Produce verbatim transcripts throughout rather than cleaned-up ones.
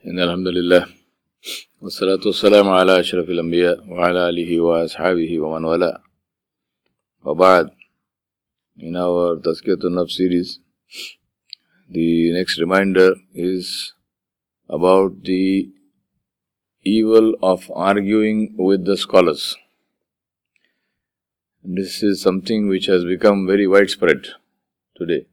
إن الحمد لله والصلاة والسلام على أشرف الأنبياء وعلى آله وأصحابه ومن والاه. وبعد, in our Tazkiyatun Nafs series, the next reminder is about the evil of arguing with the scholars. This is something which has become very widespread today.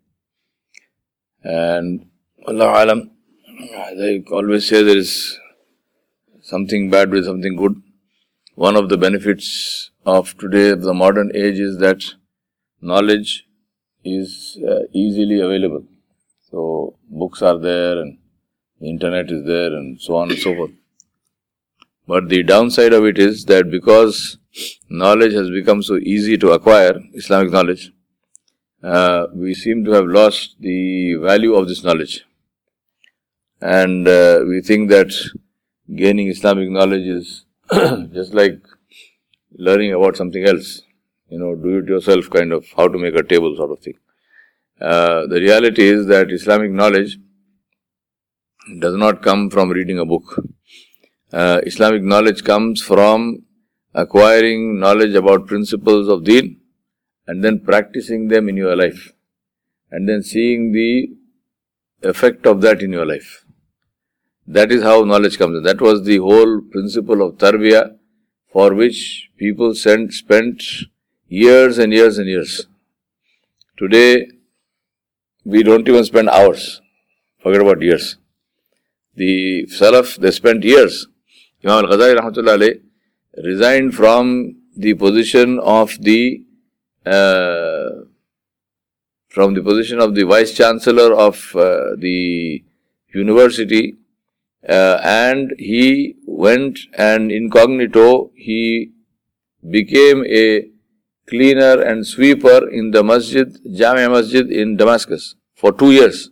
And Allahu Alam, they always say there is something bad with something good. One of the benefits of today, the modern age, is that knowledge is uh, easily available. So, books are there and the internet is there and so on and so forth. But the downside of it is that because knowledge has become so easy to acquire, Islamic knowledge, uh, we seem to have lost the value of this knowledge. And uh, we think that gaining Islamic knowledge is just like learning about something else. You know, do it yourself kind of, how to make a table sort of thing. Uh, the reality is that Islamic knowledge does not come from reading a book. Uh, Islamic knowledge comes from acquiring knowledge about principles of Deen and then practicing them in your life. And then seeing the effect of that in your life. That is how knowledge comes in. That was the whole principle of tarbiyah, for which people sent, spent years and years and years. Today, we don't even spend hours. Forget about years. The Salaf, they spent years. Imam al-Ghazali rahmatullah alayh resigned from the position of the uh, from the position of the Vice Chancellor of uh, the university. Uh, and he went and incognito, he became a cleaner and sweeper in the masjid, Jamia Masjid in Damascus for two years.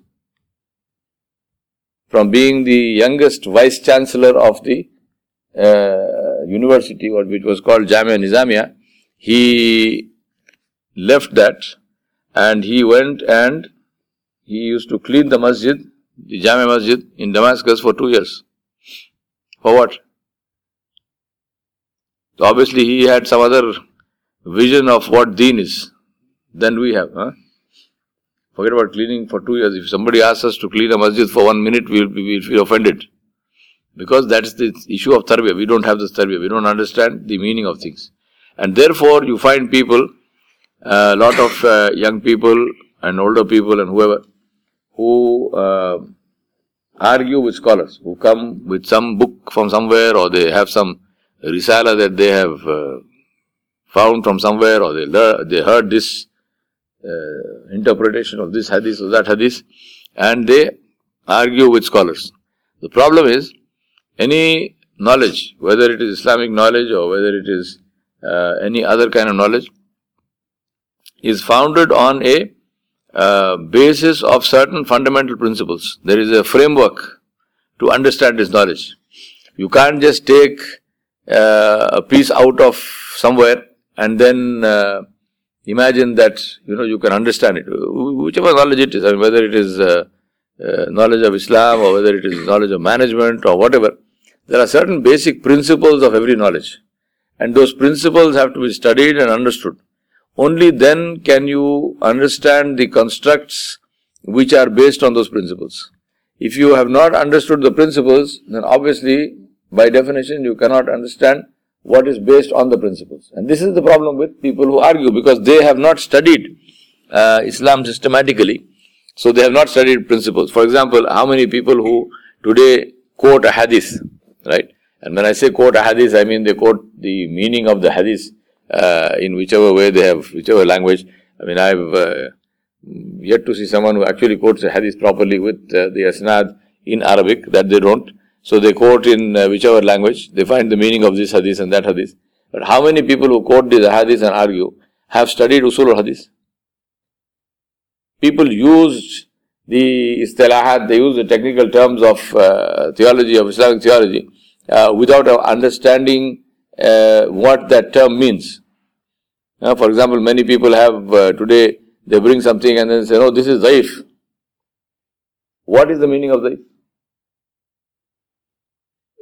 From being the youngest vice chancellor of the uh, university, which was called Jamia Nizamiya, he left that and he went and he used to clean the masjid, the Jamia Masjid in Damascus for two years. For what? So obviously he had some other vision of what Deen is than we have. Huh? Forget about cleaning for two years. If somebody asks us to clean a masjid for one minute, we will we'll feel offended. Because that is the issue of tarbiyah. We don't have this tarbiyah. We don't understand the meaning of things. And therefore you find people, a uh, lot of uh, young people and older people and whoever, who uh, argue with scholars, who come with some book from somewhere, or they have some risala that they have uh, found from somewhere, or they lear- they heard this uh, interpretation of this hadith or that hadith, and they argue with scholars. The problem is, any knowledge, whether it is Islamic knowledge or whether it is uh, any other kind of knowledge, is founded on a Uh, basis of certain fundamental principles. There is a framework to understand this knowledge. You can't just take uh, a piece out of somewhere and then uh, imagine that you know you can understand it. Whichever knowledge it is, I mean, whether it is uh, uh, knowledge of Islam or whether it is knowledge of management or whatever, there are certain basic principles of every knowledge, and those principles have to be studied and understood. Only then can you understand the constructs which are based on those principles. If you have not understood the principles, then obviously, by definition, you cannot understand what is based on the principles. And this is the problem with people who argue, because they have not studied uh, Islam systematically. So they have not studied principles. For example, how many people who today quote a hadith, right? And when I say quote a hadith, I mean they quote the meaning of the hadith. Uh, in whichever way they have, whichever language. I mean, I've uh, yet to see someone who actually quotes a hadith properly with uh, the asnad in Arabic, that they don't. So they quote in uh, whichever language, they find the meaning of this hadith and that hadith. But how many people who quote this hadith and argue have studied usul al-hadith? People used the istilahat, they use the technical terms of uh, theology, of Islamic theology, uh, without understanding Uh, what that term means. Uh, for example, many people have uh, today, they bring something and then say, no, this is dhaif. What is the meaning of dhaif?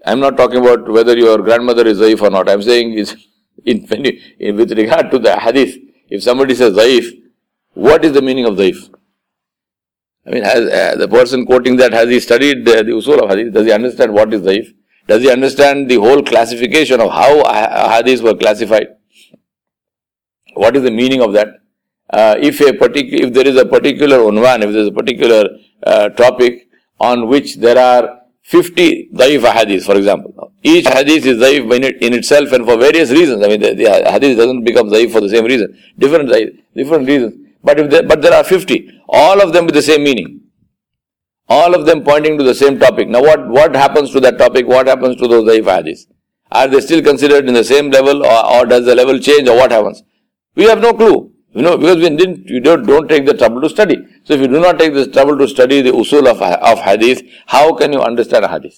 I'm not talking about whether your grandmother is zaif or not. I'm saying is in, in with regard to the hadith, if somebody says zaif, what is the meaning of zaif? I mean, has uh, the person quoting that, has he studied uh, the usul of hadith? Does he understand what is zaif? Does he understand the whole classification of how hadiths were classified? What is the meaning of that? Uh, if a particular, if there is a particular unwan, if there is a particular uh, topic on which there are fifty daif hadiths, for example, each hadith is daif in, it, in itself and for various reasons. I mean, the, the hadith doesn't become daif for the same reason, different different reasons. But if there, but there are fifty, all of them with the same meaning, all of them pointing to the same topic. Now, what what happens to that topic? What happens to those daif hadiths? Are they still considered in the same level, or, or does the level change, or what happens? We have no clue. You know, because we didn't, you don't, don't take the trouble to study. So if you do not take the trouble to study the usul of, of hadith, how can you understand a hadith?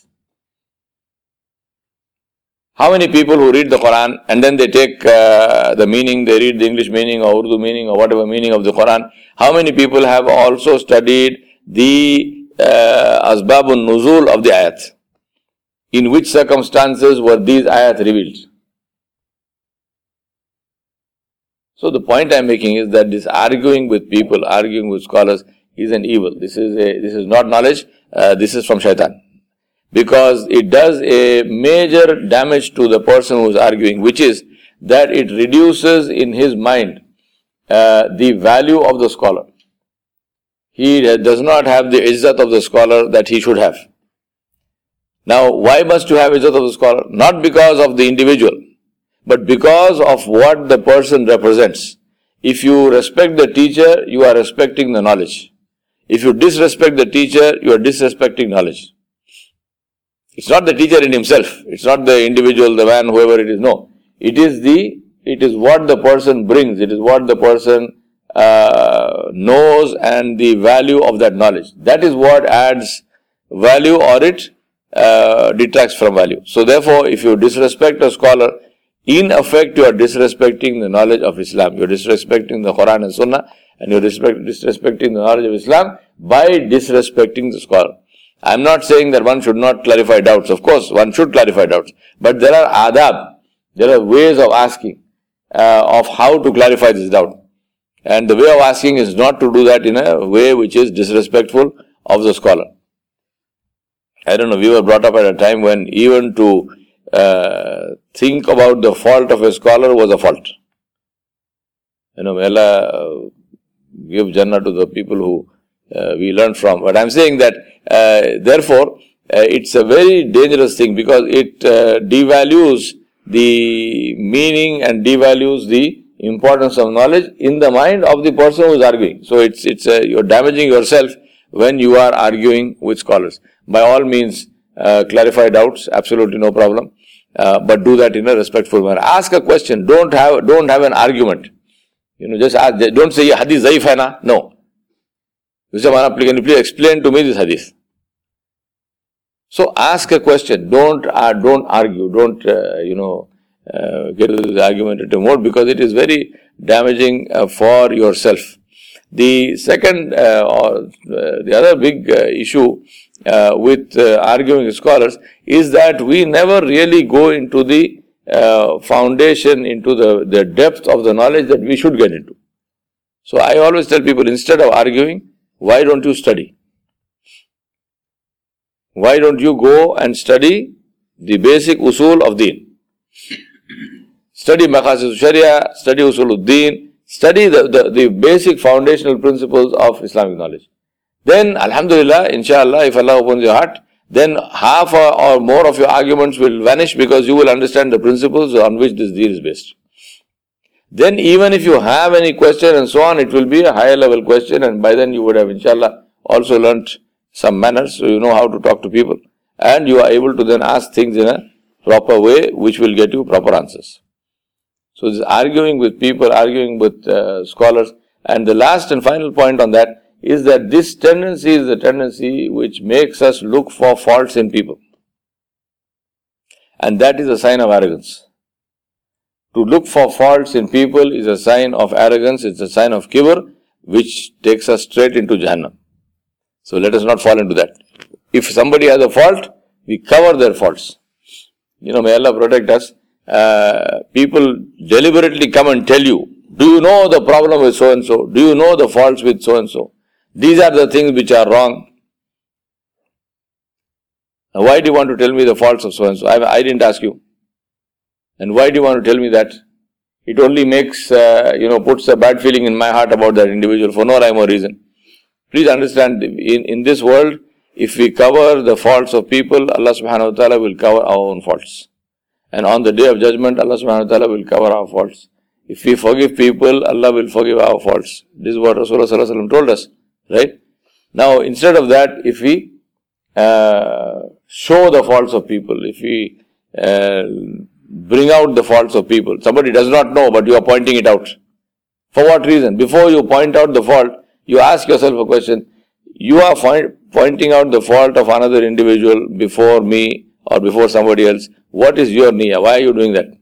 How many people who read the Quran and then they take uh, the meaning, they read the English meaning or Urdu meaning or whatever meaning of the Quran, how many people have also studied the uh, asbabun nuzul of the ayat? In which circumstances were these ayat revealed? So the point I am making is that this arguing with people, arguing with scholars is an evil. This is a, this is not knowledge, uh, this is from shaitan. Because it does a major damage to the person who is arguing, which is that it reduces in his mind uh, the value of the scholar. He does not have the izzat of the scholar that he should have. Now, why must you have izzat of the scholar? Not because of the individual, but because of what the person represents. If you respect the teacher, you are respecting the knowledge. If you disrespect the teacher, you are disrespecting knowledge. It's not the teacher in himself. It's not the individual, the man, whoever it is. No. It is the, it is what the person brings. It is what the person uh, knows and the value of that knowledge. That is what adds value or it uh, detracts from value. So therefore, if you disrespect a scholar, in effect, you are disrespecting the knowledge of Islam. You are disrespecting the Quran and Sunnah, and you are disrespecting the knowledge of Islam by disrespecting the scholar. I am not saying that one should not clarify doubts. Of course, one should clarify doubts. But there are adab, there are ways of asking, uh, of how to clarify this doubt. And the way of asking is not to do that in a way which is disrespectful of the scholar. I don't know, we were brought up at a time when even to Uh, think about the fault of a scholar was a fault. You know, may Allah uh, give Jannah to the people who uh, we learn from. But I'm saying that, uh, therefore, uh, it's a very dangerous thing because it uh, devalues the meaning and devalues the importance of knowledge in the mind of the person who is arguing. So it's it's uh, you're damaging yourself when you are arguing with scholars. By all means, uh, clarify doubts. Absolutely no problem. Uh, but do that in a respectful manner. Ask a question. Don't have don't have an argument. You know, just ask. Don't say hadith zaif hai na. No. You say, can you please explain to me this hadith? So ask a question. Don't uh, don't argue. Don't uh, you know uh, get into the argumentative mode because it is very damaging uh, for yourself. The second uh, or uh, the other big uh, issue Uh, with uh, arguing with scholars is that we never really go into the uh, foundation, into the, the depth of the knowledge that we should get into. So I always tell people, instead of arguing, why don't you study? Why don't you go and study the basic usul of deen? Study maqasid sharia, study usul ad-deen, study the, the, the basic foundational principles of Islamic knowledge. Then, alhamdulillah, inshallah, if Allah opens your heart, then half or, or more of your arguments will vanish because you will understand the principles on which this deen is based. Then even if you have any question and so on, it will be a higher level question and by then you would have, inshallah, also learnt some manners, so you know how to talk to people. And you are able to then ask things in a proper way, which will get you proper answers. So this arguing with people, arguing with uh, scholars. And the last and final point on that is that this tendency is the tendency which makes us look for faults in people. And that is a sign of arrogance. To look for faults in people is a sign of arrogance, it's a sign of kibr, which takes us straight into Jahannam. So let us not fall into that. If somebody has a fault, we cover their faults. you know, may Allah protect us, uh, people deliberately come and tell you, do you know the problem with so and so? Do you know the faults with so and so? These are the things which are wrong. Now, why do you want to tell me the faults of so and so? I, I didn't ask you. And why do you want to tell me that? It only makes, uh, you know, puts a bad feeling in my heart about that individual for no rhyme or reason. Please understand, in, in this world, if we cover the faults of people, Allah subhanahu wa ta'ala will cover our own faults. And on the day of judgment, Allah subhanahu wa ta'ala will cover our faults. If we forgive people, Allah will forgive our faults. This is what Rasulullah sallallahu alaihi wasallam told us. Right? Now, instead of that, if we uh, show the faults of people, if we uh, bring out the faults of people, somebody does not know, but you are pointing it out. For what reason? Before you point out the fault, you ask yourself a question. You are find, pointing out the fault of another individual before me or before somebody else. What is your niyyah? Why are you doing that?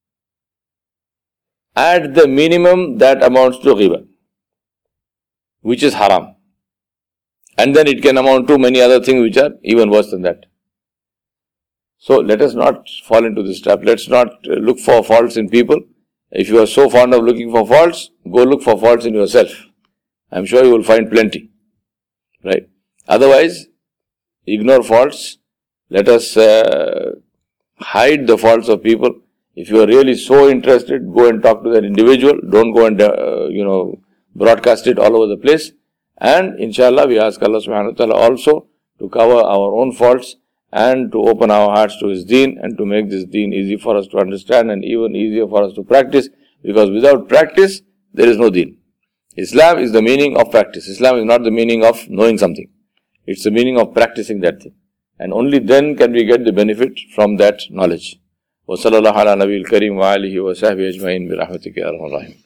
At the minimum, that amounts to ghibah, which is haram. And then it can amount to many other things which are even worse than that. So let us not fall into this trap. Let's not look for faults in people. If you are so fond of looking for faults, go look for faults in yourself. I'm sure you will find plenty. Right? Otherwise, ignore faults. Let us uh, hide the faults of people. If you are really so interested, go and talk to that individual. Don't go and, uh, you know, broadcast it all over the place. And inshallah, we ask Allah subhanahu wa ta'ala also to cover our own faults and to open our hearts to His deen and to make this deen easy for us to understand and even easier for us to practice. Because without practice, there is no deen. Islam is the meaning of practice. Islam is not the meaning of knowing something. It's the meaning of practicing that thing. And only then can we get the benefit from that knowledge. وصلى الله على نبي الكريم وآله وصحبه أجمعين برحمتك يا أرحم الراحمين.